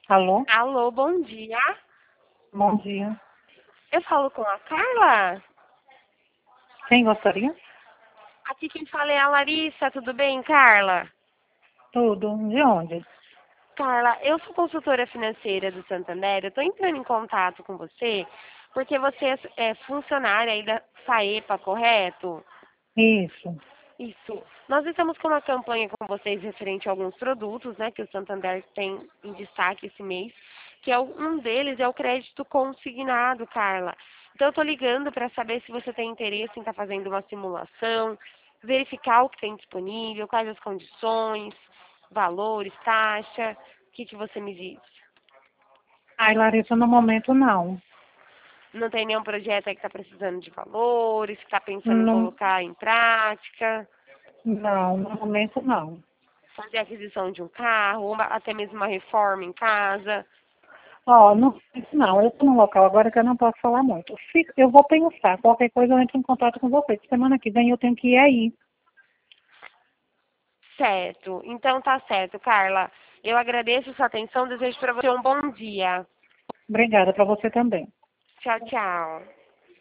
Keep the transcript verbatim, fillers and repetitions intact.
Alô? Alô, bom dia. Bom dia. Eu falo com a Carla? Quem gostaria? Aqui quem fala é a Larissa, tudo bem, Carla? Tudo. De onde? Carla, eu sou consultora financeira do Santander, eu estou entrando em contato com você porque você é funcionária aí da Saepa, correto? Isso. Isso. Nós estamos com uma campanha com vocês referente a alguns produtos, né, que o Santander tem em destaque esse mês, que é o- um deles é o crédito consignado, Carla. Então eu estou ligando para saber se você tem interesse em estar fazendo uma simulação, verificar o que tem disponível, quais as condições, valores, taxa. O que, que você me diz? Ai, Larissa, no momento não. Não tem nenhum projeto aí que está precisando de valores, que está pensando em Não, colocar em prática? não, no momento não. Fazer aquisição de um carro, uma- até mesmo uma reforma em casa. Ó, não, não, eu estou num local agora que eu não posso falar muito. Se- Eu vou pensar, qualquer coisa eu entro em contato com você. Semana que vem eu tenho que ir aí. Certo. Então tá certo, Carla. Eu agradeço sua atenção, desejo para você um bom dia. Obrigada para você também. Tchau, tchau.